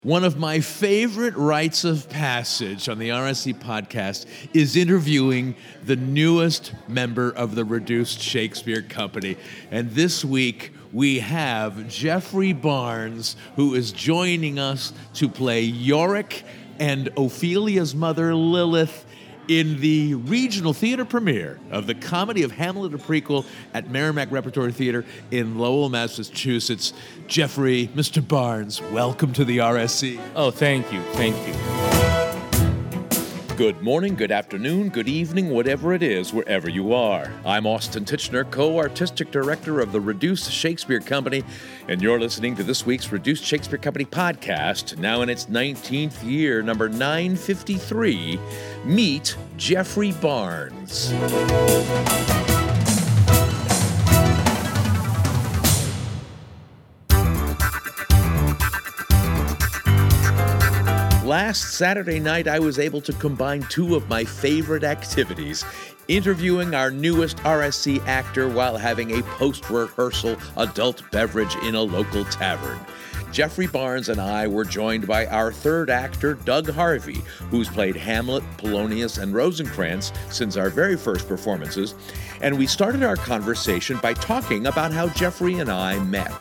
One of my favorite rites of passage on the RSC podcast is interviewing the newest member of the Reduced Shakespeare Company. And this week, we have Jeffrey Barnes, who is joining us to play Yorick and Ophelia's mother, Lilith, in the regional theater premiere of the comedy of Hamlet, a prequel, at Merrimack Repertory Theater in Lowell, Massachusetts. Jeffrey, Mr. Barnes, welcome to the RSC. Oh, thank you. Good morning, good afternoon, good evening, whatever it is, wherever you are. I'm Austin Tichenor, co-artistic director of the Reduced Shakespeare Company, and you're listening to this week's Reduced Shakespeare Company podcast, now in its 19th year, number 953. Meet Jeffrey Barnes. Last Saturday night, I was able to combine two of my favorite activities, interviewing our newest RSC actor while having a post-rehearsal adult beverage in a local tavern. Jeffrey Barnes and I were joined by our third actor, Doug Harvey, who's played Hamlet, Polonius, and Rosencrantz since our very first performances, and we started our conversation by talking about how Jeffrey and I met.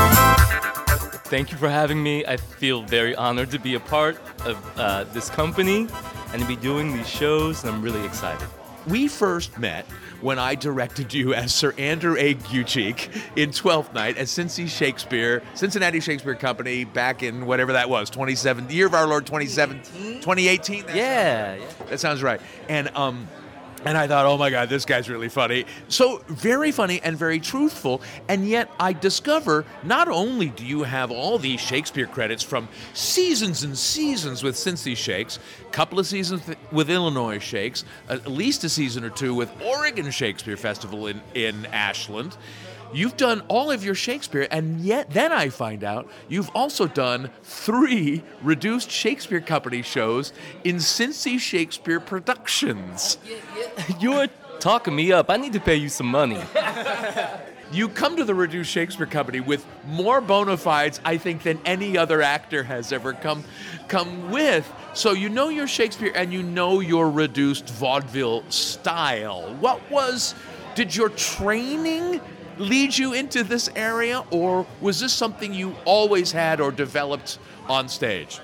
Thank you for having me. I feel very honored to be a part of this company and to be doing these shows, and I'm really excited. We first met when I directed you as Sir Andrew A. Gucic in Twelfth Night at Cincinnati Shakespeare Company back in whatever that was, 27, the year of our Lord 2018? Yeah. That sounds right. And I thought, oh my God, this guy's really funny. So very funny and very truthful. And yet I discover not only do you have all these Shakespeare credits from seasons and seasons with Cincy Shakes, a couple of seasons with Illinois Shakes, at least a season or two with Oregon Shakespeare Festival in Ashland. You've done all of your Shakespeare, and yet then I find out you've also done 3 Reduced Shakespeare Company shows in Cincy Shakespeare Productions. You're talking me up. I need to pay you some money. You come to the Reduced Shakespeare Company with more bona fides, I think, than any other actor has ever come with. So you know your Shakespeare and you know your reduced vaudeville style. Did your training lead you into this area, or was this something you always had or developed on stage?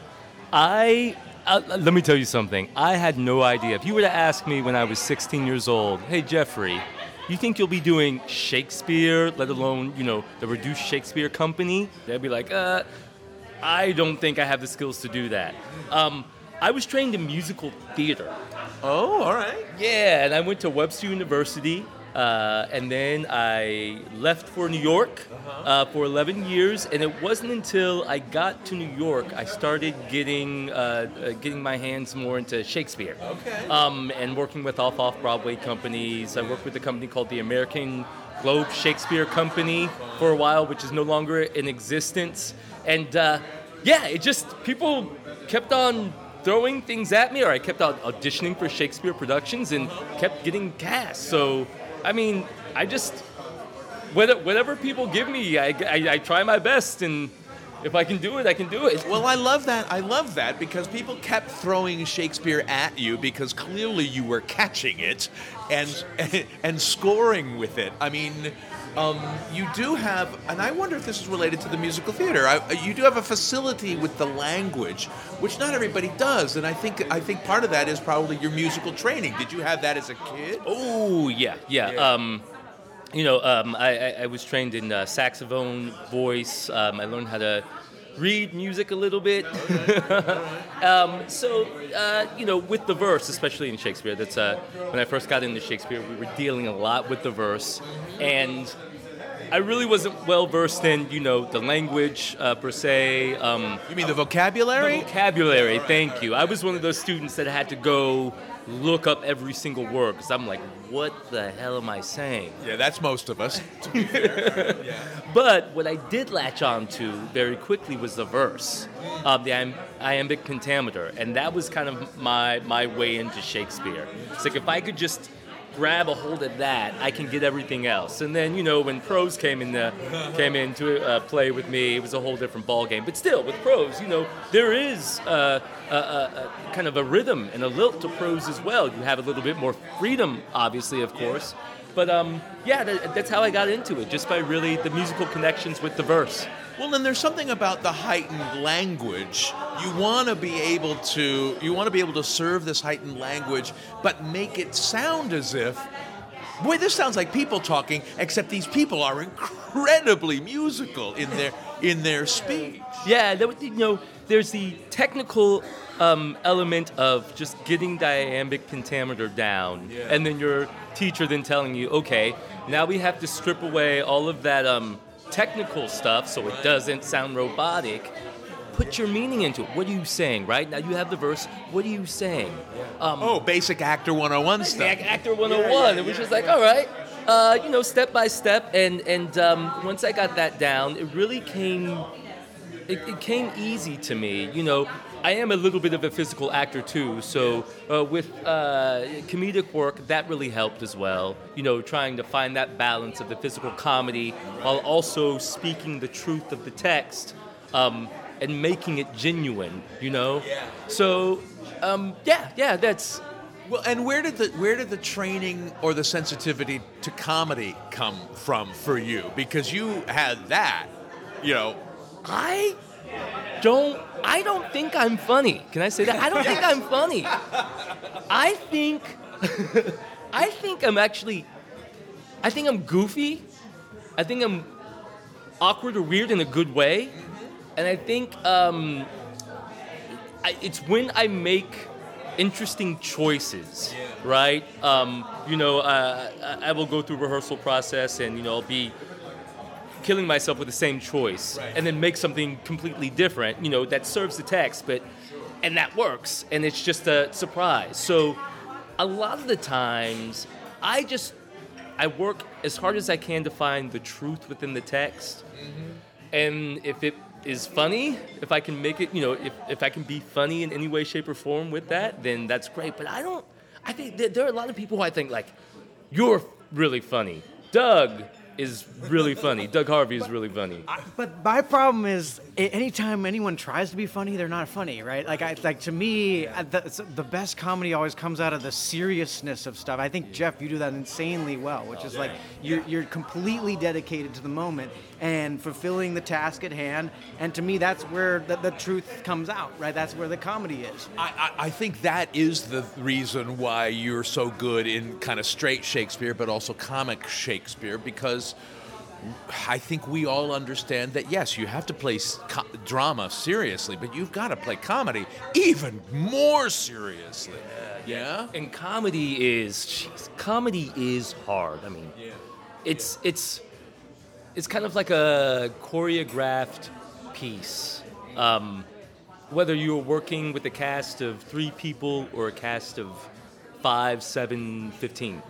Let me tell you something. I had no idea. If you were to ask me when I was 16 years old, hey, Jeffrey, you think you'll be doing Shakespeare, let alone, the Reduced Shakespeare Company? They'd be like, I don't think I have the skills to do that. I was trained in musical theater. Oh, all right. Yeah, and I went to Webster University. And then I left for New York for 11 years, and it wasn't until I got to New York I started getting my hands more into Shakespeare. Okay. And working with off-Broadway companies. I worked with a company called the American Globe Shakespeare Company for a while, which is no longer in existence. And people kept on throwing things at me, or I kept out auditioning for Shakespeare productions and kept getting cast. So I just, whatever people give me, I try my best, and if I can do it, I can do it. Well, I love that because people kept throwing Shakespeare at you because clearly you were catching it and scoring with it. You do have, and I wonder if this is related to the musical theater. You do have a facility with the language, which not everybody does, and I think part of that is probably your musical training. Did you have that as a kid? Oh yeah. I was trained in saxophone, voice. I learned how to read music a little bit. With the verse, especially in Shakespeare, that's when I first got into Shakespeare, we were dealing a lot with the verse, and I really wasn't well versed in, the language per se. You mean the vocabulary? The vocabulary, thank you. I was one of those students that had to go look up every single word because I'm like, what the hell am I saying? Yeah, that's most of us, to be fair. Yeah. But what I did latch on to very quickly was the verse, the iambic pentameter, and that was kind of my way into Shakespeare. It's like if I could just grab a hold of that, I can get everything else. And then, when prose came into play with me, it was a whole different ballgame. But still, with prose, there is kind of a rhythm and a lilt to prose as well. You have a little bit more freedom, obviously, of course. But that's how I got into it, just by really the musical connections with the verse. Well, and there's something about the heightened language. You want to be able to serve this heightened language, but make it sound as if, boy, this sounds like people talking, except these people are incredibly musical in their speech. Yeah, there's the technical element of just getting iambic pentameter down, and then your teacher then telling you, okay, now we have to strip away all of that technical stuff so it doesn't sound robotic. Put your meaning into it. What are you saying, right? Now you have the verse. What are you saying? Basic Actor 101 stuff. Actor 101. It was just like, all right, step by step. And once I got that down, it really came easy to me. I am a little bit of a physical actor too, so with comedic work, that really helped as well. Trying to find that balance of the physical comedy while also speaking the truth of the text and making it genuine. Yeah. So, that's. Well, and where did the training or the sensitivity to comedy come from for you? Because you had that, I don't think I'm funny. Can I say that? I don't think I'm funny. I think I'm goofy. I think I'm awkward or weird in a good way. And I think it's when I make interesting choices, right? I will go through rehearsal process and, I'll be killing myself with the same choice, and then make something completely different, that serves the text, and that works, and it's just a surprise. So a lot of the times, I work as hard as I can to find the truth within the text, and if it is funny, if I can make it, if I can be funny in any way, shape, or form with that, then that's great. But I think that there are a lot of people who I think, like, you're really funny. Doug is really funny. Doug Harvey is really funny. But my problem is, anytime anyone tries to be funny, they're not funny, right? To me, the best comedy always comes out of the seriousness of stuff. I think, Jeff, you do that insanely well, which is like you're completely dedicated to the moment and fulfilling the task at hand. And to me, that's where the truth comes out, right? That's where the comedy is. I think that is the reason why you're so good in kind of straight Shakespeare, but also comic Shakespeare, because I think we all understand that, yes, you have to play drama seriously, but you've got to play comedy even more seriously. Yeah? And comedy is hard. I mean, it's kind of like a choreographed piece. Whether you're working with a cast of 3 people or a cast of 5, 7, 15.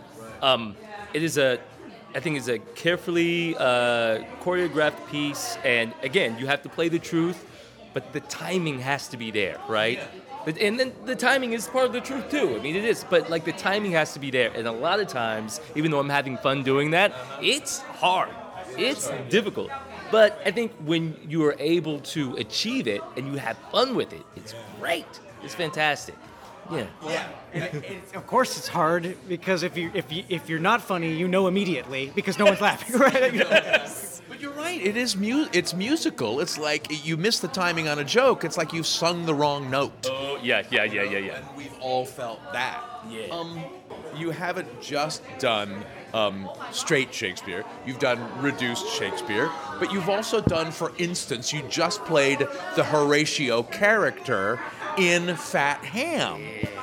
I think it's a carefully choreographed piece, and again, you have to play the truth, but the timing has to be there, right? And then the timing is part of the truth too. I mean, it is, but like the timing has to be there. And a lot of times, even though I'm having fun doing that, it's hard. It's difficult. But I think when you are able to achieve it and you have fun with it, it's great. It's fantastic. Yeah. Of course, it's hard because if you're not funny, immediately because no one's laughing, right? But you're right. It's musical. It's like you miss the timing on a joke. It's like you've sung the wrong note. Oh yeah. And we've all felt that. Yeah. You haven't just done straight Shakespeare. You've done reduced Shakespeare, but you've also done, for instance, you just played the Horatio character in Fat Ham.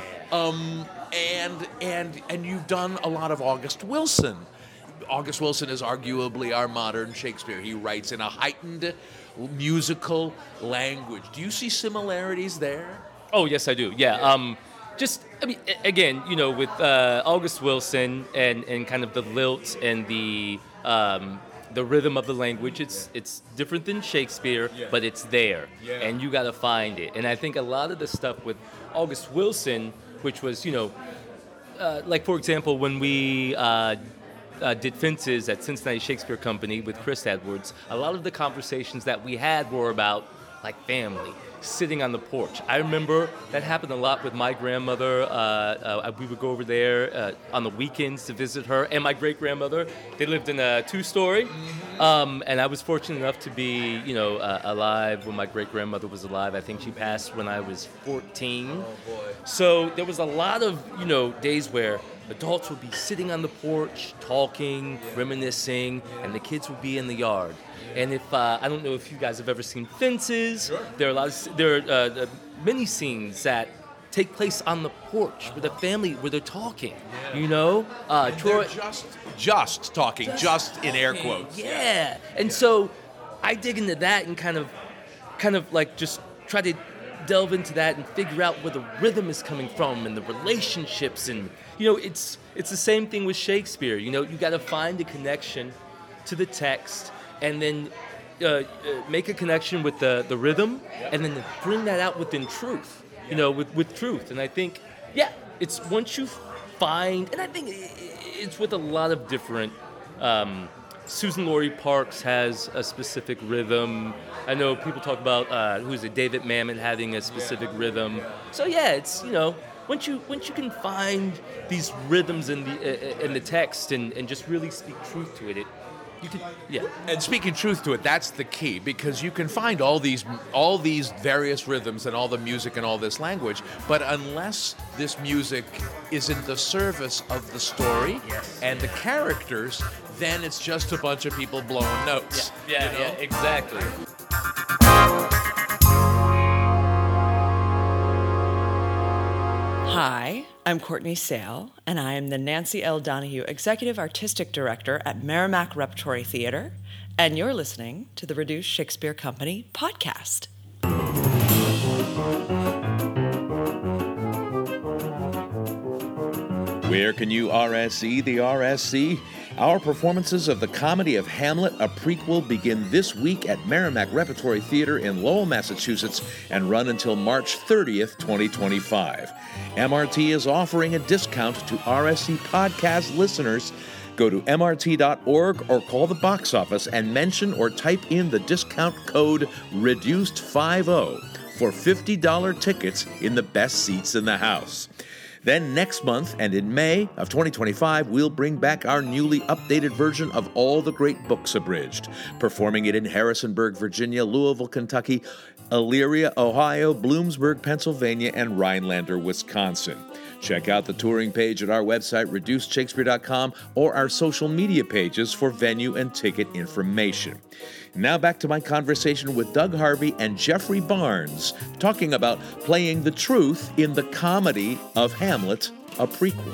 And you've done a lot of August Wilson. August Wilson is arguably our modern Shakespeare. He writes in a heightened musical language. Do you see similarities there? Oh, yes, I do. Yeah. Again, with August Wilson and kind of the lilt and the rhythm of the language, it's different than Shakespeare, but it's there, and you got to find it. And I think a lot of the stuff with August Wilson, which was, like for example, when we did Fences at Cincinnati Shakespeare Company with Chris Edwards, a lot of the conversations that we had were about like family, sitting on the porch. I remember that happened a lot with my grandmother. We would go over there on the weekends to visit her and my great-grandmother. They lived in a two-story, and I was fortunate enough to be, alive when my great-grandmother was alive. I think she passed when I was 14. Oh, boy. So there was a lot of, days where adults would be sitting on the porch, talking, reminiscing, and the kids would be in the yard. And if I don't know if you guys have ever seen Fences, sure. There are many scenes that take place on the porch with a family where they're talking. Yeah. Troy just talking, just in air quotes. Yeah. And so I dig into that and kind of like just try to delve into that and figure out where the rhythm is coming from and the relationships, and it's the same thing with Shakespeare. You got to find a connection to the text and then make a connection with the rhythm, and then bring that out within truth, with truth. And I think, it's once you find, and I think it's with a lot of different, Susan Laurie Parks has a specific rhythm. I know people talk about, David Mamet having a specific rhythm. So it's, once you can find these rhythms in the text and just really speak truth to it, you can, And speaking truth to it, that's the key, because you can find all these various rhythms and all the music and all this language, but unless this music is in the service of the story and the characters, then it's just a bunch of people blowing notes. Yeah, exactly. Hi, I'm Courtney Sale, and I am the Nancy L. Donahue Executive Artistic Director at Merrimack Repertory Theater, and you're listening to the Reduced Shakespeare Company podcast. Where can you RSC the RSC? Our performances of the comedy of Hamlet, a prequel, begin this week at Merrimack Repertory Theater in Lowell, Massachusetts, and run until March 30th, 2025. MRT is offering a discount to RSC podcast listeners. Go to mrt.org or call the box office and mention or type in the discount code REDUCED50 for $50 tickets in the best seats in the house. Then next month and in May of 2025, we'll bring back our newly updated version of All the Great Books Abridged, performing it in Harrisonburg, Virginia, Louisville, Kentucky, Elyria, Ohio, Bloomsburg, Pennsylvania, and Rhinelander, Wisconsin. Check out the touring page at our website, reducedshakespeare.com, or our social media pages for venue and ticket information. Now back to my conversation with Doug Harvey and Jeffrey Barnes, talking about playing the truth in the comedy of Hamlet, a prequel.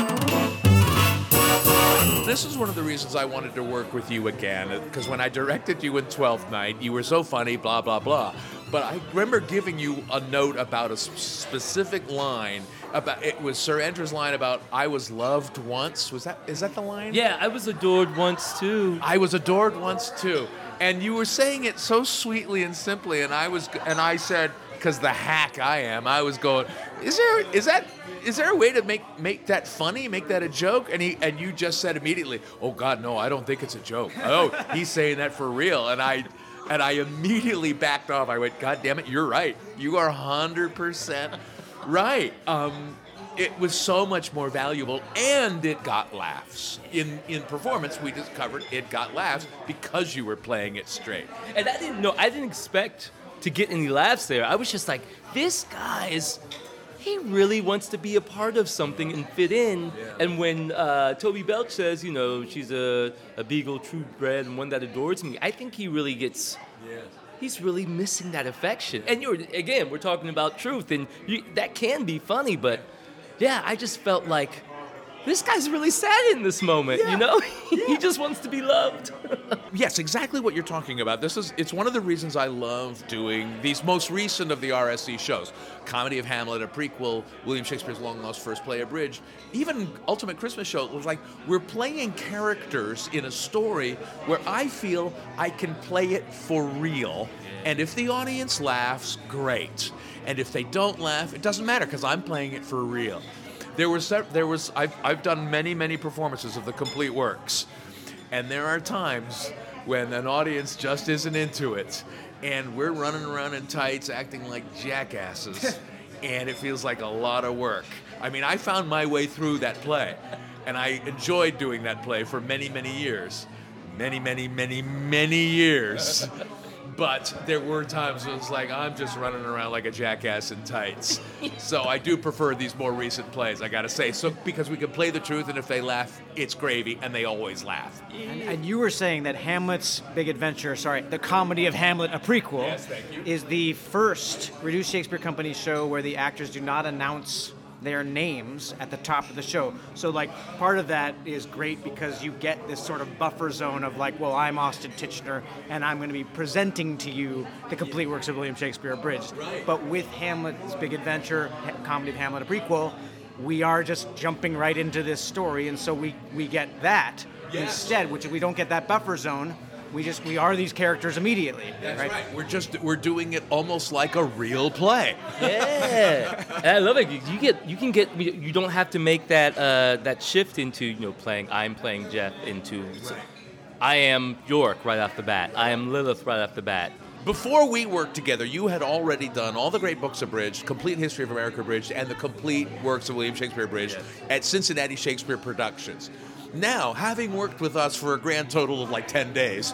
This is one of the reasons I wanted to work with you again, because when I directed you in Twelfth Night, you were so funny, blah, blah, blah. But I remember giving you a note about a specific line. It was Sir Enter's line about "I was loved once." Is that the line? Yeah, I was adored once too. I was adored once too, and you were saying it so sweetly and simply, and I said, because the hack I am, I was going, is there a way to make that funny, make that a joke? And you just said immediately, "Oh God, no, I don't think it's a joke. Oh, he's saying that for real," and I immediately backed off. I went, "God damn it, you're right. You are 100% right." It was so much more valuable, and it got laughs. In performance, we discovered it got laughs because you were playing it straight. And I didn't expect to get any laughs there. I was just like, this guy he really wants to be a part of something and fit in. Yeah. And when Toby Belch says, she's a beagle, true bred, and one that adores me, I think he really gets... Yeah. He's really missing that affection. And we're talking about truth, and that can be funny, but yeah, I just felt like this guy's really sad in this moment, He just wants to be loved. Yes, exactly what you're talking about. It's one of the reasons I love doing these most recent of the RSC shows. Comedy of Hamlet, a prequel, William Shakespeare's Long Lost First Play abridged, even Ultimate Christmas Show. It was like we're playing characters in a story where I feel I can play it for real. And if the audience laughs, great. And if they don't laugh, it doesn't matter because I'm playing it for real. I've done many performances of the complete works, and there are times when an audience just isn't into it, and we're running around in tights acting like jackasses, and it feels like a lot of work. I mean, I found my way through that play, and I enjoyed doing that play for many years. Many years. But there were times when it was like, I'm just running around like a jackass in tights. So I do prefer these more recent plays, I gotta say. So because we can play the truth, and if they laugh, it's gravy, and they always laugh. And you were saying that Hamlet's Big Adventure, the comedy of Hamlet, a prequel, Yes, thank you. is the first Reduced Shakespeare Company show where the actors do not announce their names at the top of the show. So like part of that is great because you get this sort of buffer zone of like, well, I'm Austin Tichenor and I'm going to be presenting to you the complete works of William Shakespeare abridged. Right. But with Hamlet's Big Adventure, Comedy of Hamlet, a prequel, we are just jumping right into this story, and so we get that instead, which we don't get that buffer zone. We are these characters immediately. That's right. We're doing it almost like a real play. Yeah, and I love it. You don't have to make that shift into I'm playing Jeff into I am York right off the bat. I am Lilith right off the bat. Before we worked together, you had already done all the great books abridged, Complete History of America abridged, and the complete works of William Shakespeare abridged at Cincinnati Shakespeare Productions. Now, having worked with us for a grand total of like 10 days,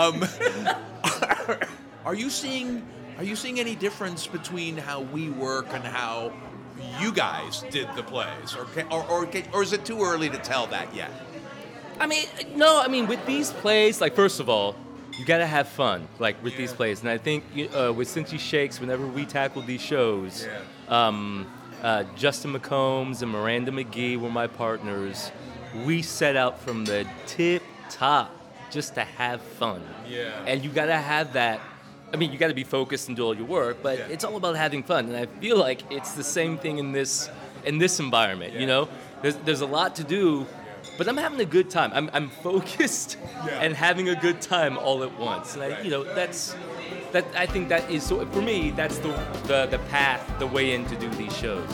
are you seeing any difference between how we work and how you guys did the plays, or is it too early to tell that yet? No. With these plays, like first of all, you gotta have fun, like with these plays, and I think with Cincy Shakes, whenever we tackled these shows, Justin McCombs and Miranda McGee were my partners. We set out from the tip top just to have fun. Yeah. And you got to have that. You got to be focused and do all your work, but it's all about having fun. And I feel like it's the same thing in this environment, There's a lot to do, but I'm having a good time. I'm focused and having a good time all at once. And I think that is, so for me, that's the path, the way in to do these shows,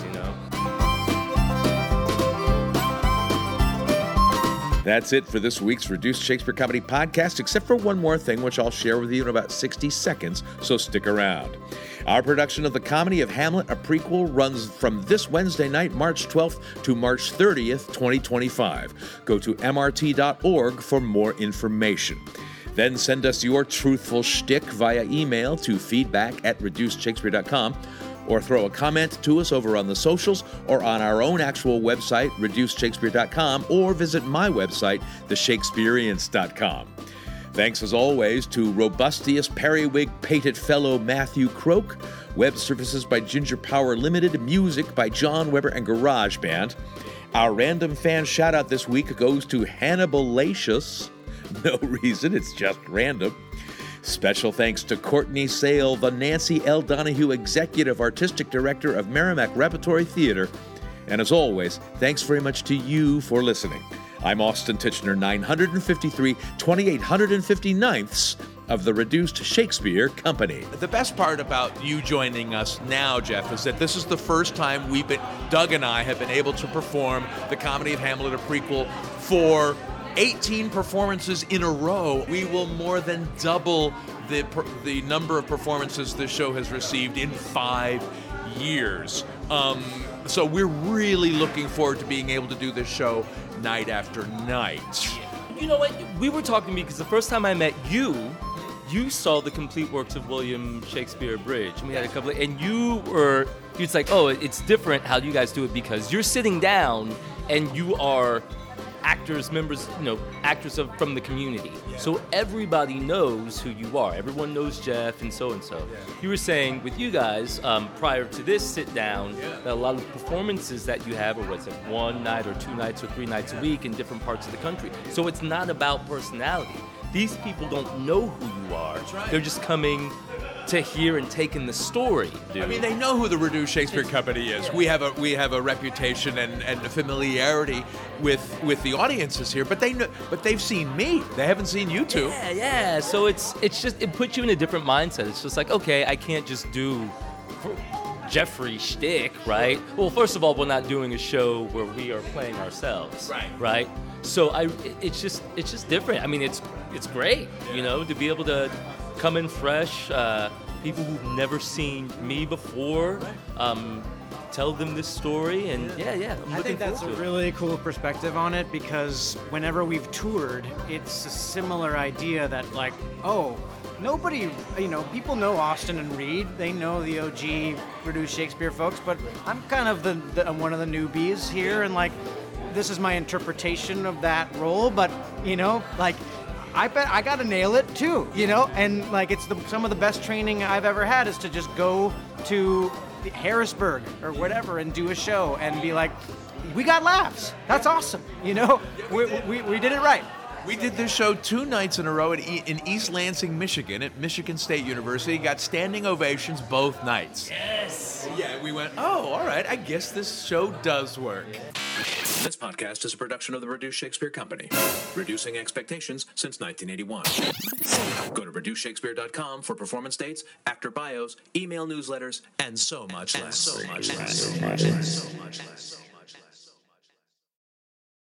That's it for this week's Reduced Shakespeare Comedy Podcast, except for one more thing, which I'll share with you in about 60 seconds, so stick around. Our production of the Comedy of Hamlet, a prequel, runs from this Wednesday night, March 12th to March 30th, 2025. Go to mrt.org for more information. Then send us your truthful shtick via email to feedback@reducedshakespeare.com, or throw a comment to us over on the socials or on our own actual website, reducedshakespeare.com, or visit my website, theshakespeareans.com. Thanks as always to robustious periwig-pated fellow Matthew Croak, web services by Ginger Power Limited, music by John Weber and GarageBand. Our random fan shout-out this week goes to Hannibal Lacius. No reason, it's just random. Special thanks to Courtney Sale, the Nancy L. Donahue Executive Artistic Director of Merrimack Repertory Theater. And as always, thanks very much to you for listening. I'm Austin Tichenor, 953 2859ths of the Reduced Shakespeare Company. The best part about you joining us now, Jeff, is that this is the first time Doug and I have been able to perform the Comedy of Hamlet, a prequel, for 18 performances in a row. We will more than double the number of performances this show has received in 5 years. So we're really looking forward to being able to do this show night after night. You know what? We were talking because the first time I met you saw the complete works of William Shakespeare abridged. And we had a couple and it's like, oh, it's different how you guys do it because you're sitting down and you are actors from the community. Yeah. So everybody knows who you are. Everyone knows Jeff and so. Yeah. You were saying with you guys, prior to this sit down, that a lot of performances that you have are one night or 2 nights or 3 nights a week in different parts of the country. So it's not about personality. These people don't know who you are. That's right. They're just coming to hear and take in the story, dude. They know who the Reduced Shakespeare Company is. We have a reputation and a familiarity with the audiences here, but they've seen me. They haven't seen you two. Yeah. So it's just, it puts you in a different mindset. It's just like, okay, I can't just do Jeffrey shtick, right? Well, first of all, we're not doing a show where we are playing ourselves, right? So it's just different. I mean, it's great, you know, to be able to come in fresh, people who've never seen me before, tell them this story, and I think that's a really cool perspective on it, because whenever we've toured, it's a similar idea that, like, nobody, people know Austin and Reed. They know the OG Reduced Shakespeare folks, but I'm kind of one of the newbies here, and, like, this is my interpretation of that role, but, I bet I gotta nail it too, and, like, it's some of the best training I've ever had is to just go to Harrisburg or whatever and do a show and be like, we got laughs. That's awesome. We did it right. We did this show 2 nights in a row in East Lansing, Michigan, at Michigan State University. Got standing ovations both nights. Yes. Yeah, we went, all right, I guess this show does work. This podcast is a production of the Reduced Shakespeare Company, reducing expectations since 1981. Go to reducedshakespeare.com for performance dates, actor bios, email newsletters, and so much less.